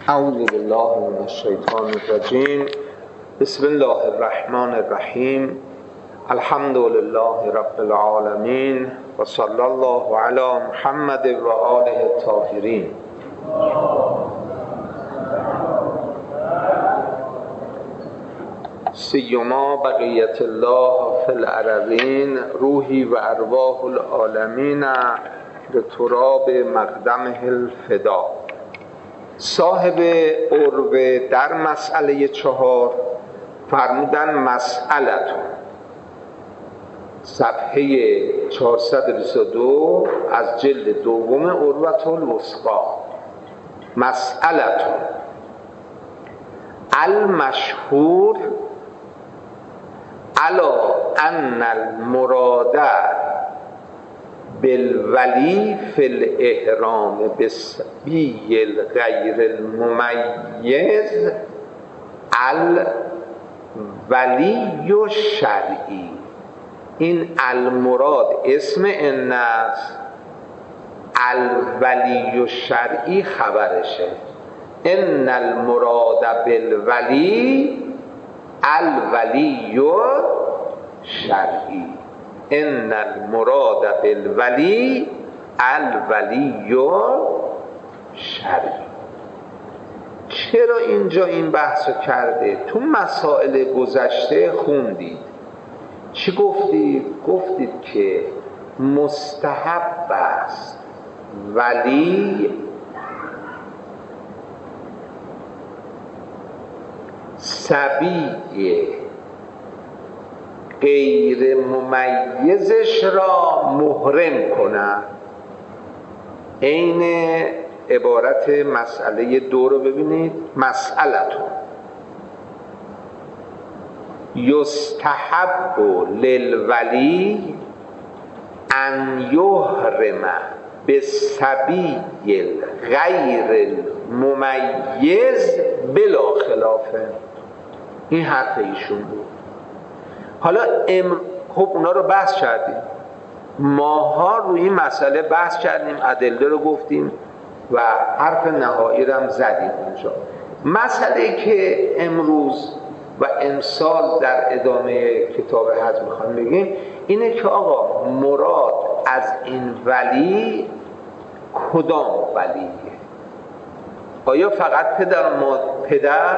اعوذ بالله من الشیطان الرجیم. بسم الله الرحمن الرحیم. الحمد لله رب العالمین و صلی الله علی محمد و آله الطاهرین. سیما بقیت الله فی الارضین روحی و ارواح العالمین لتراب مقدمه الفدا. صاحب عروه در مسئله 4 فرمودن مسئلتون، صفحه 422 از جلد دوم عروة الوثقی. مسئلتون المشهور علی ان المراد بالولی فی الاحرام بالصبی الغیر الممیز الولی الشرعی. این المراد اسم ان است، الولی الشرعی خبرشه. ان المراد بالولی الولی الشرعی. ان المراد بالولی الولی الشرعی. چرا اینجا این بحثو کرده؟ تو مسائل گذشته خوندید چی گفتید؟ گفتید که مستحب است ولی صبی غیر ممیزش را محرم کنند. عین عبارت مسئله 2 رو ببینید. مسئلتون یستحب للولی ان یحرم بالصبی غیر الممیز بلا خلافه. این حرف ایشون بود. حالا خب اونا رو بحث کردیم، ماها روی این مسئله بحث کردیم، ادله رو گفتیم و حرف نهایی رو هم زدیم اونجا. مسئله که امروز و امسال در ادامه کتاب حج میخوام بگیم اینه که آقا مراد از این ولی کدام ولیه؟ آیا فقط پدر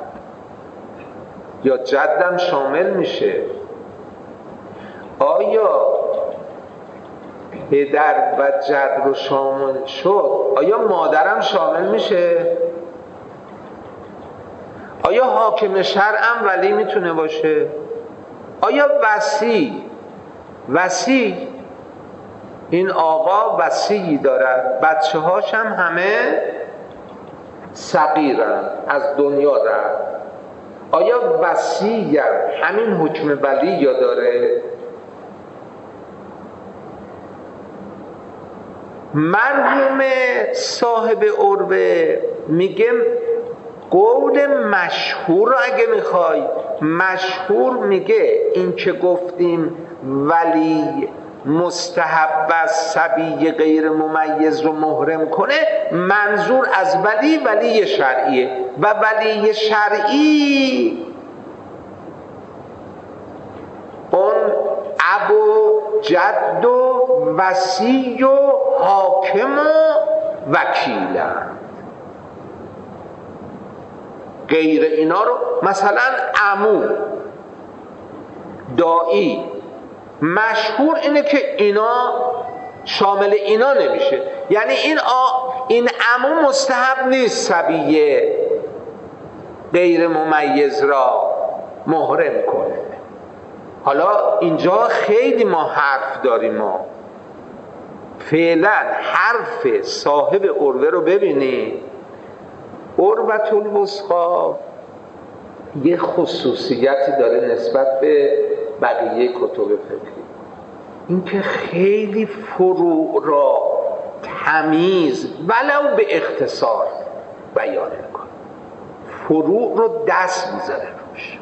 یا جدم شامل میشه؟ آیا پدر و جد رو شامل شد آیا مادرم شامل میشه؟ آیا حاکم شرعم ولی میتونه باشه؟ آیا وصی این آقا وصی دارد، بچه هاش هم همه صغیرن، از دنیا رفت. آیا وصی همین حکم ولی یا داره؟ مرحوم صاحب عروه میگه قول مشهور رو اگه میخوای، مشهور میگه این که گفتیم ولی مستحب است صبی غیر ممیز رو محرم کنه، منظور از ولی شرعیه و ولی شرعی اون ابو جد و وصی و حاکم و وکیلن. غیر اینا رو مثلا عمو، دایی، مشهور اینه که اینا شامل اینا نمیشه، یعنی این عمو مستحب نیست صبی غیر ممیز را محرم کنه. حالا اینجا خیلی ما حرف داریم. ما فعلا حرف صاحب عروه رو ببینید. عروة الوثقی یه خصوصیتی داره نسبت به بقیه کتب فقهی، اینکه خیلی فروع را تمیز ولو به اختصار بیان میکنه، فروع رو دست میذاره روش.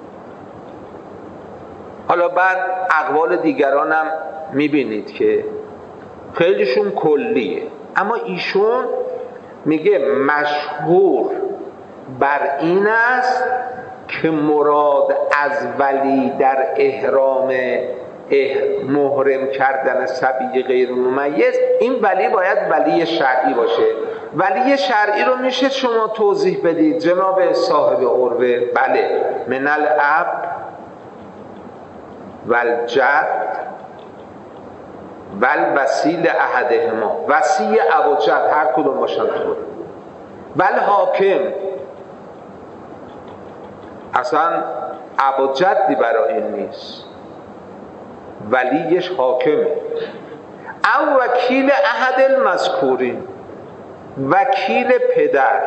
حالا بعد اقوال دیگران هم میبینید که خیلیشون کلیه، اما ایشون میگه مشهور بر این است که مراد از ولی در احرام محرم کردن صبی غیر ممیز، این ولی باید ولی شرعی باشه. ولی شرعی رو میشه شما توضیح بدید جناب صاحب عروه؟ بله، من الاب والجد والوسیل احدهما، وسی اب و جد هر کدوم باشن طور، بل حاکم، اصلا اب و جدی برای این نیست، ولیش حاکمه. او وکیل احد المذکورین، وکیل پدر،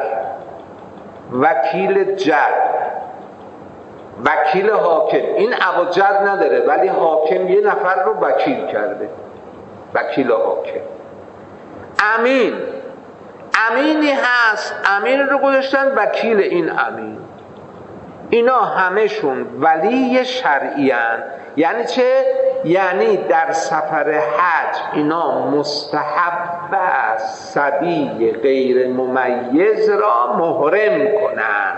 وکیل جد، وکیل حاکم. این اب و جد نداره ولی حاکم یه نفر رو وکیل کرده، وکیل حاکم. امین، امینی هست، امین رو گذاشتن وکیل این امین. اینا همشون ولی شرعی هن. یعنی چه؟ یعنی در سفر حج اینا مستحب است صبی غیر ممیز را محرم کنن.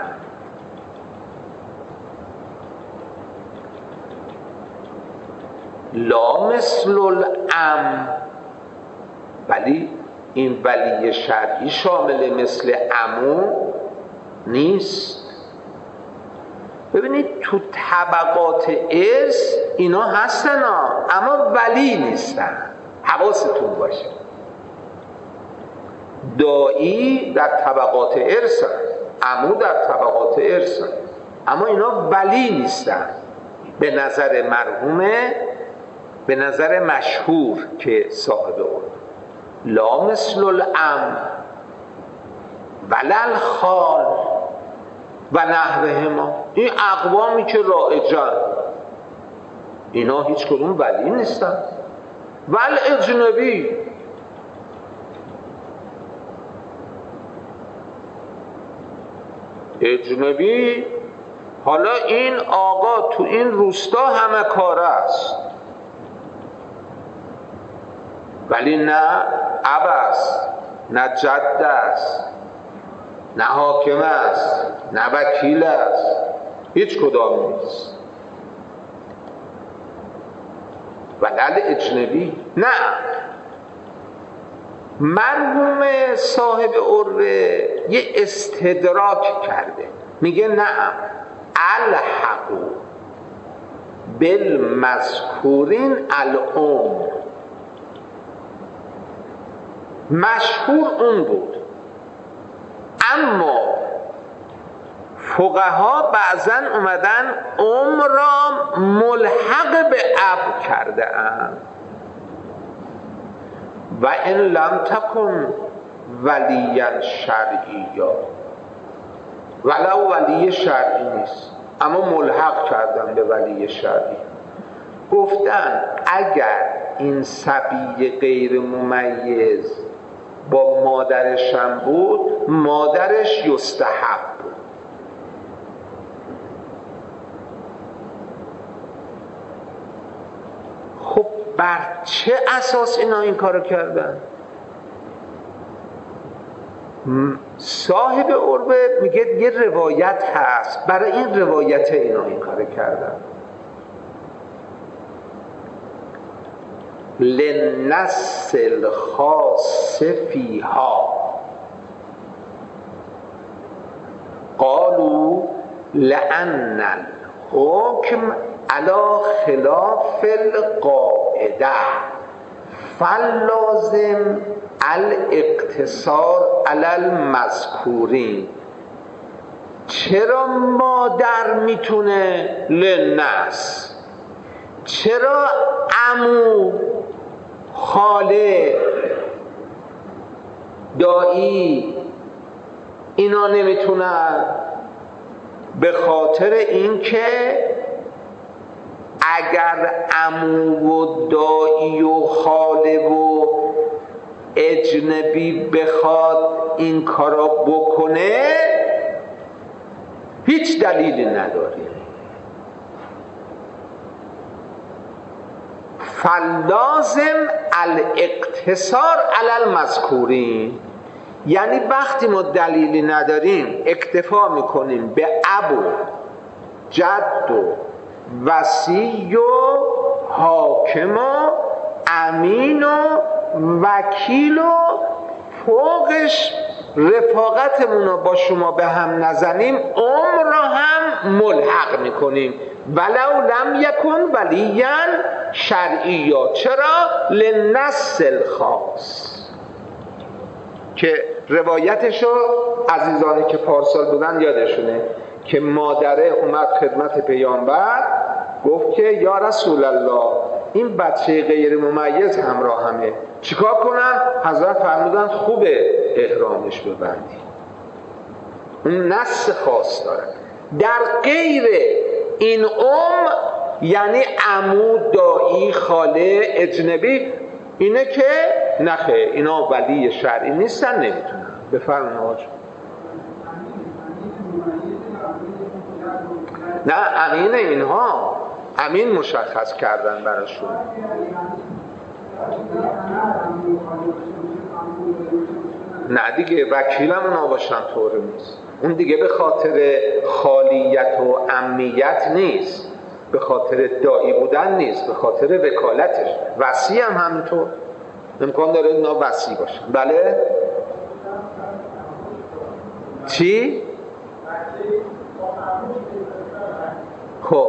لا مثل العم، ولی این ولی شرعی شامل مثل عمو نیست. ببینید تو طبقات ارث اینا هستن اما ولی نیستن، حواستون باشه. دایی در طبقات ارث هست، عمو در طبقات ارث هست، اما اینا ولی نیستن به نظر مرحومه، به نظر مشهور که صاحب اون. لا مثل العم ولل خال و نحوهما، این اقوامی که رائجن اینا هیچ کدوم ولی نیستن. ول اجنبی، اجنبی حالا این آقا تو این روستا همه کاره است ولی نه اب است، نه جد است، نه حاکم است، نه وکیل است، هیچ کدام نیست. ولل اجنبی نه. مرحوم صاحب عروه یه استدراک کرده، میگه نعم الحق بالمذکورین الام، مشهور اون بود اما فقها بعضا اومدن را ملحق به اب کرده اند و ان لم تکن ولیا شرعیا، ولو ولی شرعی نیست اما ملحق کردن به ولی شرعی. گفتن اگر این صبی غیر ممیز با مادرش هم بود، مادرش یستحب بود. خب بر چه اساس اینا این کارو کردن؟ صاحب عروه میگه یه روایت هست، برای این روایت اینا این کارو کردن. للنص الخاص فیها قالوا لأن الحكم على خلاف القاعده فاللازم الاقتصار على المذکورین. چرا مادر میتونه للنص، چرا عمو، خاله، دایی اینا نمیتونن؟ به خاطر اینکه اگر عمو و دایی و خاله و اجنبی بخواد این کارا بکنه هیچ دلیلی نداره. فلازم الاقتصار علی المذکورین، یعنی وقتی ما دلیلی نداریم اکتفا میکنیم به ابو، جد و وصی و حاکم و امین و وکیل و فوقش رفاقتمون رو با شما به هم نزنیم، عمر را هم ملحق میکنیم. ولو لم یکن ولیا شرعیا. چرا؟ للنص الخاص. که روایتشو عزیزانی که پارسال بودن یادشونه که مادره اومد خدمت پیامبر گفت که یا رسول الله این بچه غیر ممیز همراهمه، چیکار کنم؟ حضرت فرمودن خوبه احرامش ببندی. اون نص خاص داره. در غیر این یعنی عمو، دایی، خاله، اجنبی، اینه که نخه، اینا ولی شرعی نیستن، نمیتونن. بفرمایید آقا. نه امین اینها، امین مشخص کردن براشون. نه دیگه وکیلم اونا باشن طوره نیست. اون دیگه به خاطر خالیت و عمیت نیست، به خاطر دایی بودن نیست، به خاطر وکالتش. وصی هم همینطور امکان داره اینا وصی باشن. بله؟ چی؟ خب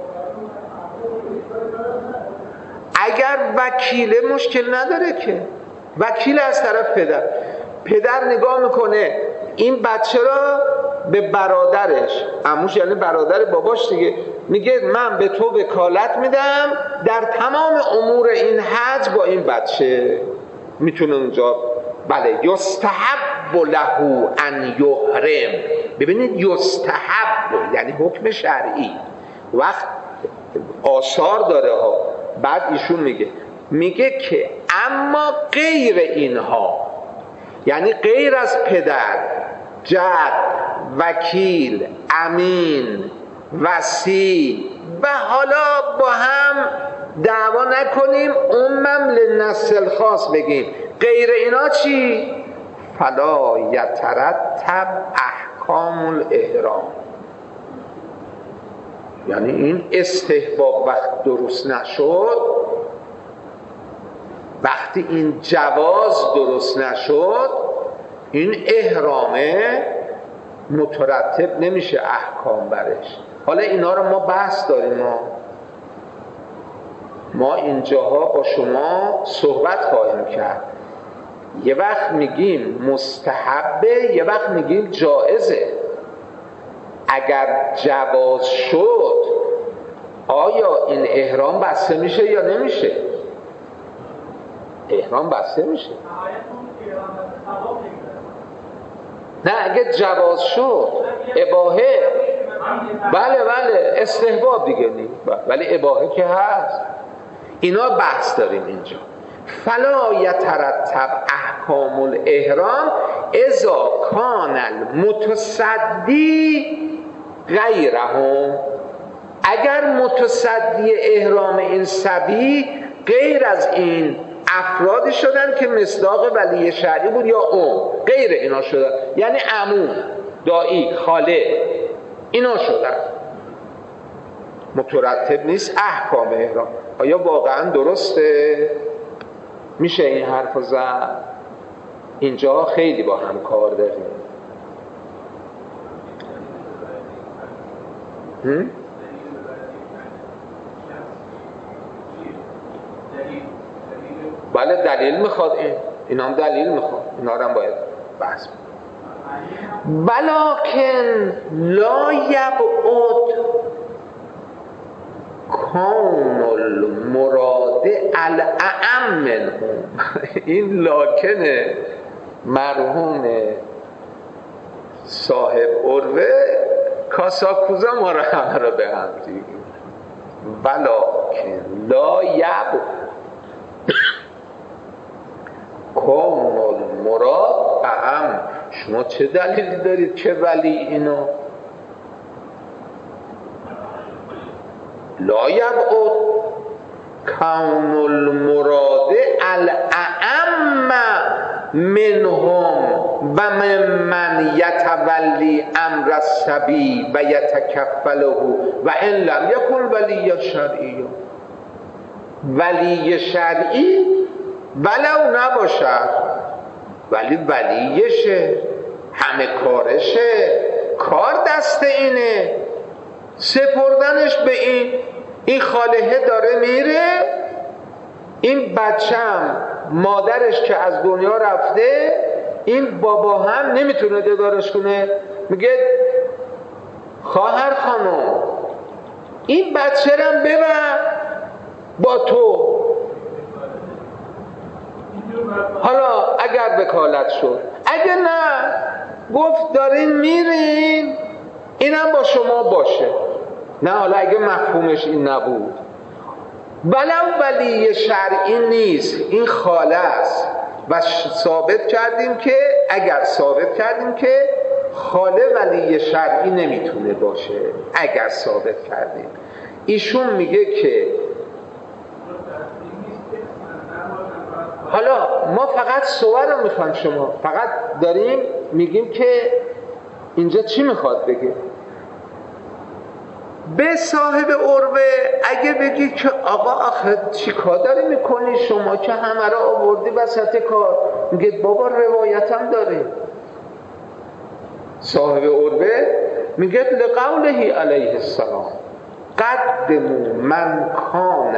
اگر وکیله مشکل نداره که، وکیل از طرف پدر نگاه میکنه این بچه را به برادرش، عموش یعنی برادر باباش دیگه، میگه من به تو وکالت میدم در تمام امور این حج با این بچه. میتونه اونجا بله یستحب له ان یحرم. ببینید یستحب یعنی حکم شرعی، وقت آثار داره ها. بعد ایشون میگه که اما غیر اینها، یعنی غیر از پدر، جد، وکیل، امین، وصی و حالا با هم دعوا نکنیم عمم للنص الخاص بگیم، غیر اینا چی؟ فلا یترتب احکام الاحرام. یعنی این استحباب وقت درست نشد، وقتی این جواز درست نشد، این احرامه مترتب نمیشه احکام برش. حالا اینا رو ما بحث داریم، ما اینجاها با شما صحبت خواهیم کرد. یه وقت میگیم مستحبه، یه وقت میگیم جائزه. اگر جواز شد آیا این احرام بسته میشه یا نمیشه؟ احرام بسته میشه. نه اگه جواز شد اباحه، بله استحباب دیگه نیم، ولی اباحه که هست. اینا بحث داریم اینجا. فلا یترتب احکام الاحرام اذا کان المتصدی غیرهم. اگر متصدی احرام این صبی غیر از این افرادی شدن که مصداق ولی شرعی بود یا غیر اینا شدن، یعنی عمو، دایی، خاله، اینا شدن، مترتب نیست احکام احرام. آیا واقعا درسته؟ میشه این حرف رو زد؟ اینجا خیلی با هم کار داریم. بله دلیل میخواد، اینا هم دلیل میخواد، اینا هم باید بحث کنیم. ولکن لا یبعد کون المراد الاعم منهم. این لاکنه مرحوم صاحب عروه کاساکوزا ما را همه را به هم دیگه. ولکن لا یبعد کون المراد اعم. شما چه دلیلی دارید که ولی اینا لا یبعد کون المراد الاعم منهم و من یتولی امر الصبی و یتکفله و ان لم یکن ولی شرعی. ولی شرعی ولو نباشد ولی ولیشه، همه کارشه، کار دست اینه، سپردنش به این خالهه داره میره، این بچم مادرش که از دنیا رفته، این بابا هم نمیتونه دگارش کنه، میگه خواهر خانم این بچه رم ببر با تو. حالا اگر وکالت شد، اگر نه گفت دارین میرین اینم با شما باشه. نه حالا اگه مفهومش این نبود، ولو ولی شرعی نیست، این خاله است و ثابت کردیم که اگر ثابت کردیم که خاله ولی شرعی نمیتونه باشه، اگر ثابت کردیم. ایشون میگه که حالا ما فقط صور رو میخوایم، شما فقط داریم میگیم که اینجا چی میخواد بگه. به صاحب عروه اگه بگی که آقا آخه چی کار داری میکنی شما که همه را آوردی وسط کار، میگه بابا روایتم داره. صاحب عروه میگه لقوله علیه السلام قدموا من کان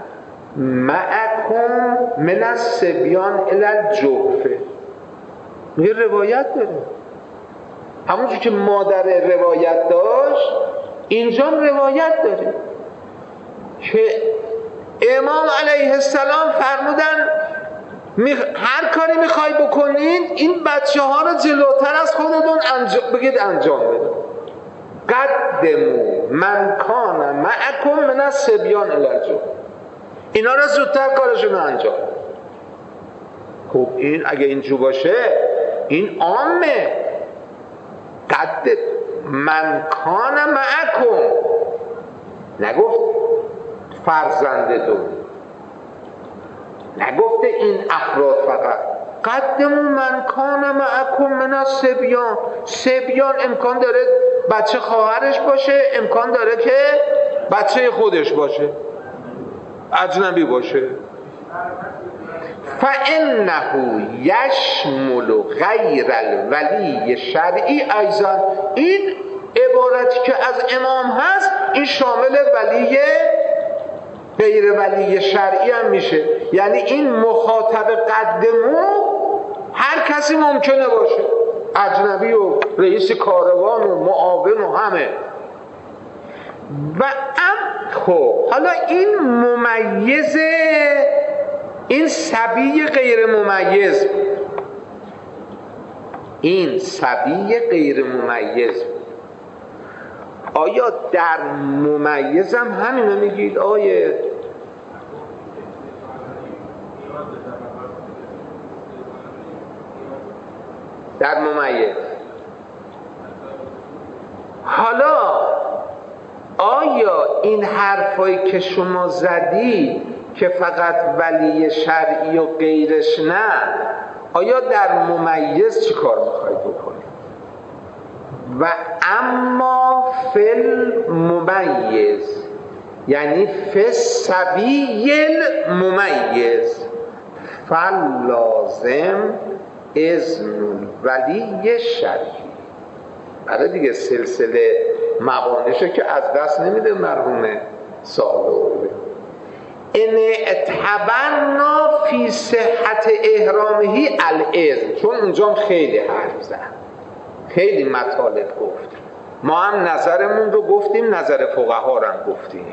معکم من الصبیان الی الجحفه. میگه روایت داره، همونجور که مادر روایت داشت اینجا روایت داره که امام علیه السلام فرمودن هر کاری میخوای بکنین این بچه ها رو جلوتر از خودتون بگید انجام بده. قدموا من کان معکم من الصبیان الی الجحفه، اینا رو زودتر کارشون انجام. خب این اگه اینجور باشه این عامه. قد من کان معکم، نگفت فرزند دو، نگفته این افراد فقط. قدموا من کان معکم من الصبیان، صبیان امکان داره بچه خواهرش باشه، امکان داره که بچه خودش باشه، اجنبی باشه. فَإِنَّهُ يَشْمُلُ غَيْرَ الْوَلِيِّ شَرْعِی ایضا. این عبارتی که از امام هست این شامل ولی غیر ولی شرعی هم میشه. یعنی این مخاطب قدمو هر کسی ممکنه باشه، اجنبی و رئیس کاروان و معاون و همه. و خب حالا این ممیزه، این صبی غیر ممیز، این صبی غیر ممیز، آیا در ممیز هم همینو میگید آیه؟ در ممیز. حالا آیا این حرفایی که شما زدی که فقط ولی شرعی و غیرش نه، آیا در ممیز چی کار میخواید بکنید؟ و اما فل ممیز، یعنی فالصبی الممیز فلازم اذن ولی شرعی. برای دیگه سلسله موانشه که از دست نمیده مرحوم صاحب. ان اتبرنا فی صحت احرامهی الاذن، چون اونجا خیلی حرف زد، خیلی مطالب گفت، ما هم نظرمون رو گفتیم، نظر فقها رو هم گفتیم.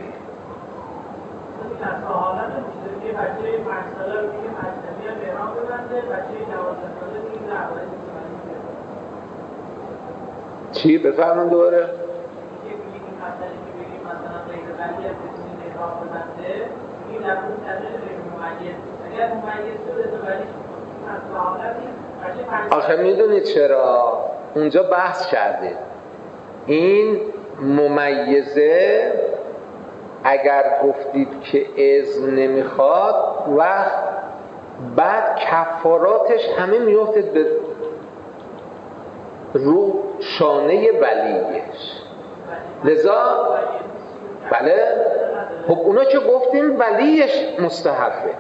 چی بفرمون دوباره؟ آخه میدونید چرا؟ اونجا بحث کرده این ممیزه اگر گفتید که اذن نمیخواد وقت بعد کفاراتش همه میفته به رو شانه ولیش. لذا بله خب اونا که گفتیم ولیش مستحبه.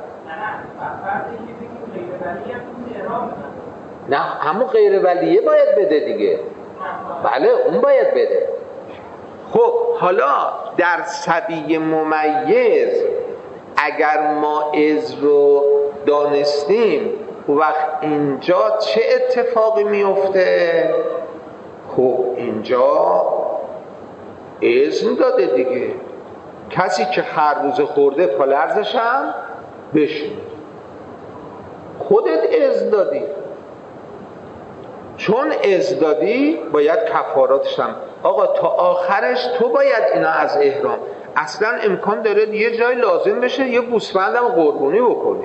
نه همون غیر ولیه باید بده دیگه. بله اون باید بده. خب حالا در صبی ممیز اگر ما از رو دانستیم وقت اینجا چه اتفاقی میفته؟ خب اینجا اذن داده دیگه. کسی که خربوزه خورده پالرزش هم بشون، خودت اذن دادی. چون اذن دادی باید کفاراتش هم. آقا تا آخرش تو باید اینا از احرام، اصلا امکان داره یه جای لازم بشه یه گوسفندم قربونی بکنی،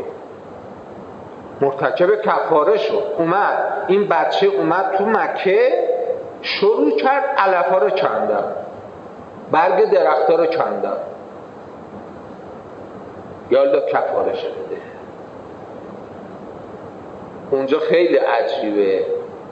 مرتکب کفاره شد. اومد این بچه اومد تو مکه شروع کرد علفا رو کندن، برگ درختا رو کندن، یالا کفاره شده. اونجا خیلی عجیبه،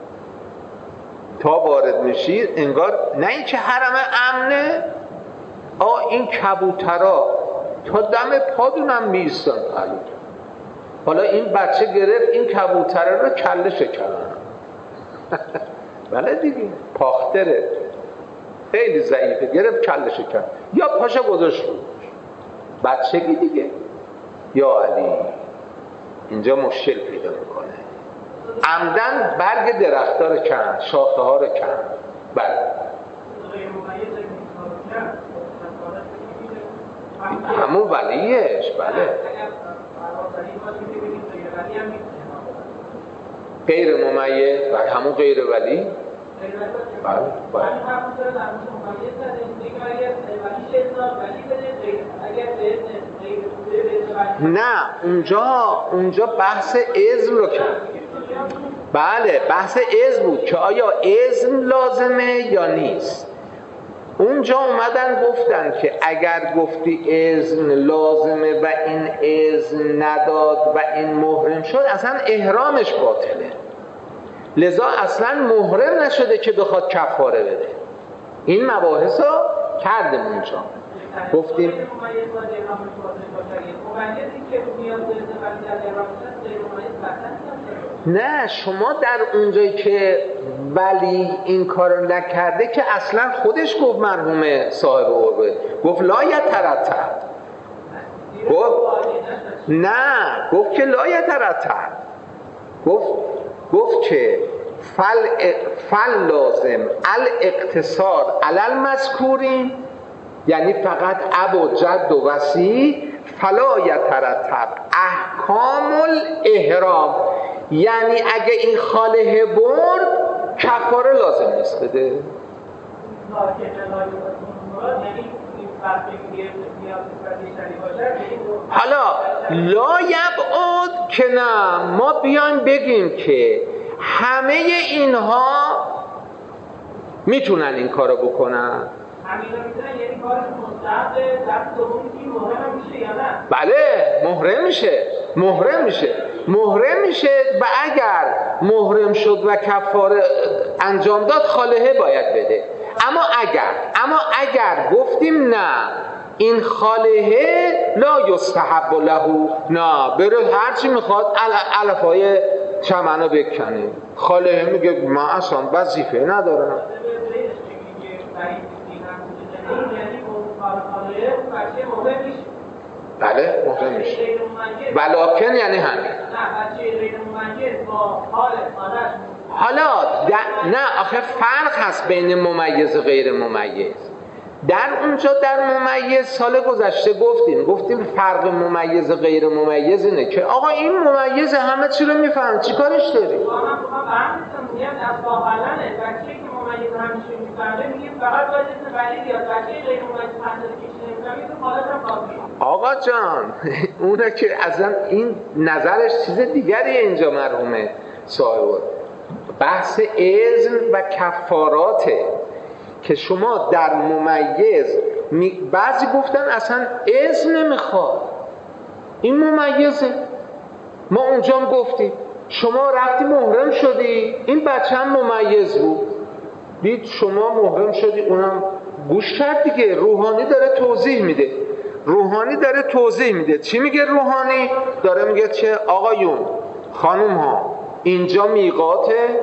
تا وارد میشید انگار نه این که حرم امنه، این کبوترها تا دم پادونم میستن. حالا این بچه گرفت این کبوتره رو کله شکرن. بله دیگه پاختره خیلی ضعیفه، گرفت کله شکرن یا پاشا گذاشت رو بچگی دیگه. یا علی اینجا مشکل پیدا میکنه. عمدن برگ درخت‌ها رو کند، شاخه ها رو کند. بله همون ولیش. بله غیر ممیز و همون غیر ولی. بله نه اونجا بحث اذن رو کرد. بله بحث اذن بود که آیا اذن لازمه یا نیست. اونجا اومدن گفتن که اگر گفتی اذن لازمه و این اذن نداد و این محرم شد اصلا احرامش باطله، لذا اصلا محرم نشده که بخواد کفاره بده. این مباحث رو کردیم اونجا، گفتیم نه شما در اونجایی که ولی این کارو نکرده که اصلا خودش گفت مرحوم صاحب قربه گفت لا یترتب، گفت که لا یترتب، گفت که فل لازم الاقتصار علل مذکورین، یعنی فقط اب و جد و وصی، فلا یترتب احکام الاحرام، یعنی اگه این خاله برد کفاره لازم نیست بده. حالا لا یبعد که نه ما بیایم بگیم که همه اینها میتونن این کارو بکنن. بله محرم میشه و اگر محرم شد و کفاره انجام داد خالهه باید بده. اما اگر گفتیم نه این خالهه لا یستحب له، نه بره هرچی میخواد علفای چمنو بکنه، خالهه میگه من اصلا وظیفه ندارم. بله محرم میشه، ولکن یعنی همین. حالا نه آخه فرق هست بین ممیز و غیر ممیز. در اونجا در ممیز سال گذشته گفتیم فرق ممیز و غیر ممیز اینه که آقا این ممیز همه چی رو میفهم، چی کارش داری؟ آقا جان اونه که اصلا این نظرش چیز دیگری اینجا مرحومه صاحب. بحث اذن و کفاراته که شما در ممیز بعضی گفتن اصلا اذن نمیخواد، این ممیزه ما اونجا هم گفتیم شما رفتی محرم شدی، این بچه هم ممیز بود، دید شما محرم شدی، اونم گوش کرد دیگه. روحانی داره توضیح میده. چی میگه روحانی؟ داره میگه چه آقایون خانوم ها، اینجا میقاته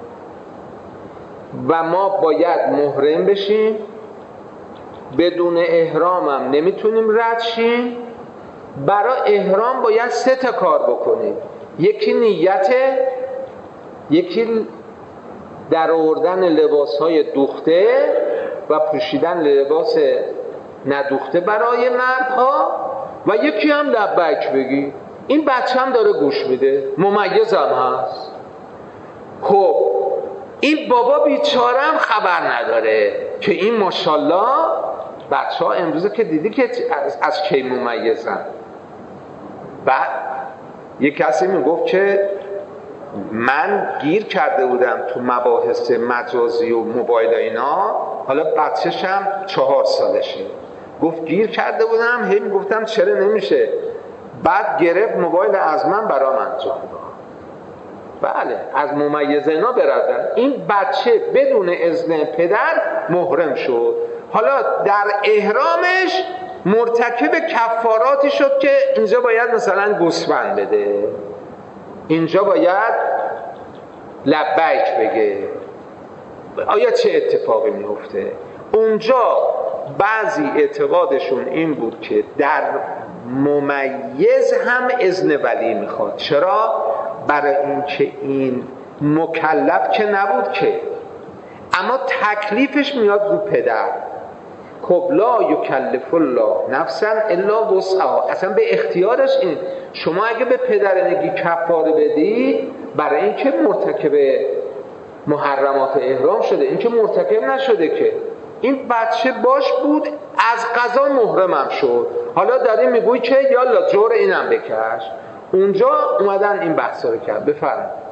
و ما باید محرم بشیم، بدون احرام هم نمیتونیم رد شیم. برای احرام باید 3 تا کار بکنید. یکی نیته، یکی در آوردن لباسهای دوخته و پوشیدن لباس ندوخته برای مردها، و یکی هم لبیک بگی. این بچه هم داره گوش میده، ممیز هم هست. خب این بابا بیچاره هم خبر نداره که این ماشاءالله بچه ها امروزه که دیدی که از کی ممیزن. بعد یک کسی میگفت که من گیر کرده بودم تو مباحث مجازی و موبایل اینا، حالا بچه‌شم 4 سالشه، گفت گیر کرده بودم، هی میگفتم چرا نمیشه، بعد گرفت موبایل از من برام انجام داد. بله از ممیز اینا بردن. این بچه بدون اذن پدر محرم شد. حالا در احرامش مرتکب کفاراتی شد که اینجا باید مثلا گوسفند بده، اینجا باید لبیک بگه. آیا چه اتفاقی میفته؟ اونجا بعضی اعتقادشون این بود که در ممیز هم اذن ولی میخواد. چرا؟ برای اینکه این مکلف که نبود که، اما تکلیفش میاد رو پدر. خب لا یکلف الله نفسا الا وسعها، اصلا به اختیارش. این شما اگه به پدر نگی کفاره بدی برای اینکه مرتکب محرمات احرام شده، این که مرتکب نشده که. این بچه باش بود، از قضا محرمم شد، حالا داری میگوی که یالا جور اینم بکش. اونجا اومدن این بحثا رو کرد. بفرمایید.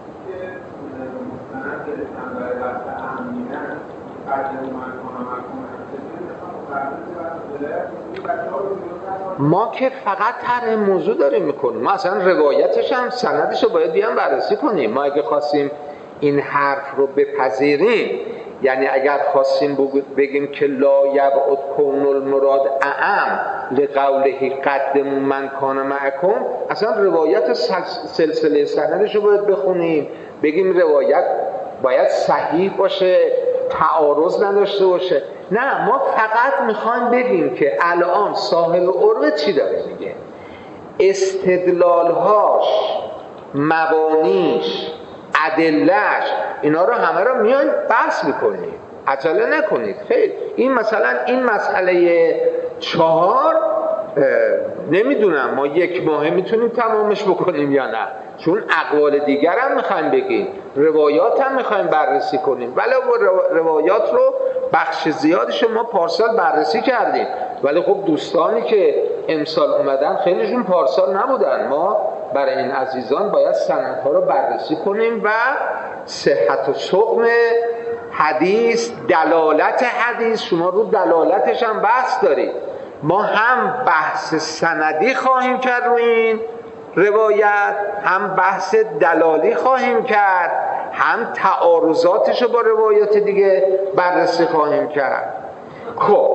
ما که فقط طرح موضوع داریم میکنیم، ما اصلا روایتش هم سندش رو باید بیان بررسی کنیم. ما اگه خواستیم این حرف رو بپذیریم، یعنی اگر خواستیم بگیم که لا یبعد کون المراد اعم لقوله قدم من کان معکم، اصلا روایت سلسله سندش رو باید بخونیم، بگیم روایت باید صحیح باشه، تعارض نداشته باشه. نه، ما فقط میخوایم بگیم که الان صاحب عروه چی داره میگه، استدلالهاش، مبانیش، ادلهش، اینا رو همه رو میایم بحث میکنیم. عجله نکنید. خیلی این مثلا این مسئله 4 نمیدونم ما 1 ماه میتونیم تمامش بکنیم یا نه، چون اقوال دیگر هم میخوایم بگیم، روایات هم میخوایم بررسی کنیم. ولی روایات رو بخش زیادش ما پارسال بررسی کردیم، ولی خب دوستانی که امسال اومدن خیلیشون پارسال نبودن. ما برای این عزیزان باید سندها رو بررسی کنیم و صحت و سقم حدیث، دلالت حدیث، شما رو دلالتش هم بحث دارید. ما هم بحث سندی خواهیم کرد روی این روایت، هم بحث دلالی خواهیم کرد، هم تعارضاتش رو با روایات دیگه بررسی خواهیم کرد. خب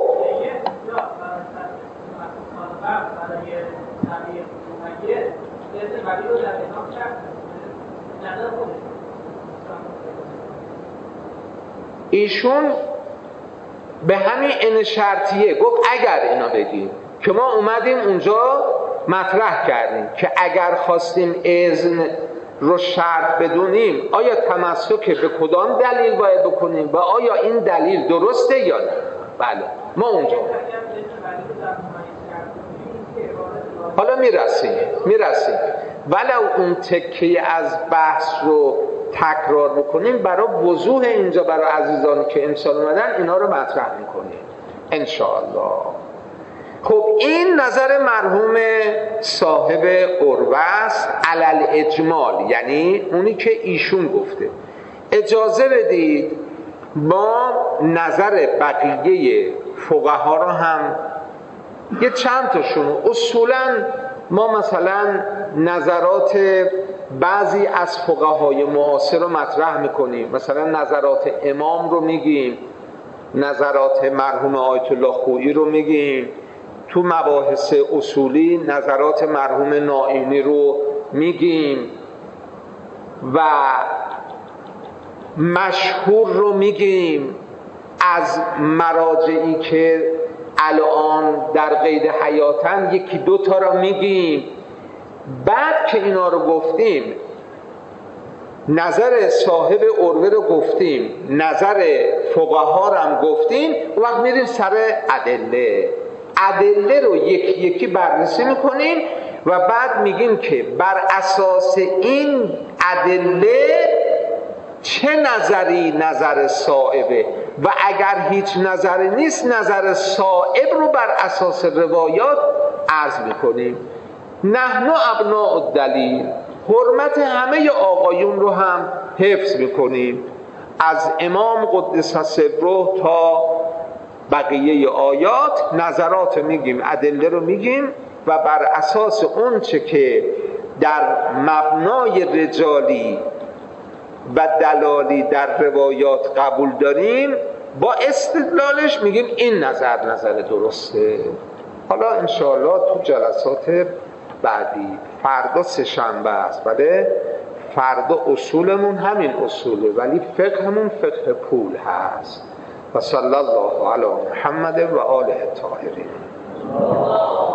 ایشون به همین ان شرطیه گفت اگر اینا بگیم که ما اومدیم اونجا مطرح کردیم که اگر خواستیم اذن رو شرط بدونیم، آیا تمسک به کدام دلیل باید بکنیم و آیا این دلیل درسته یا نه. بله ما اونجا حالا میرسیم ولو اون تکیه از بحث رو تکرار بکنیم برای وضوح اینجا برای عزیزانی که امسال اومدن اینا رو مطرح میکنیم انشاءالله. خب این نظر مرحوم صاحب عروه است علل اجمال، یعنی اونی که ایشون گفته. اجازه بدید ما نظر بقیه فقها رو هم یه چند تاشون اصولا ما مثلا نظرات بعضی از فقهای معاصر رو مطرح میکنیم، مثلا نظرات امام رو میگیم، نظرات مرحوم آیت الله خویی رو میگیم، تو مباحث اصولی نظرات مرحوم نائینی رو میگیم و مشهور رو میگیم از مراجعی که الان در قید حیاتن، یکی دو تا رو میگیم. بعد که اینا رو گفتیم، نظر صاحب عروه رو گفتیم، نظر فقها رو هم گفتیم، وقت میریم سر ادله رو یکی یکی بررسی میکنیم و بعد میگیم که بر اساس این ادله چه نظری نظر صائبه و اگر هیچ نظری نیست نظر صائب رو بر اساس روایات عرض میکنیم. نحن ابناء الدلیل، حرمت همه آقایون رو هم حفظ میکنیم، از امام قدس سره تا بقیه آیات نظرات میگیم، ادله رو میگیم و بر اساس اون چه که در مبنای رجالی و دلالی در روایات قبول داریم با استدلالش میگیم این نظر درسته. حالا انشاءالله تو جلسات بعدی، فردا سه‌شنبه است، ولی فردا اصولمون همین اصوله ولی فقهمون فقه پول هست. و صلی الله علی محمد و آله الطاهرین.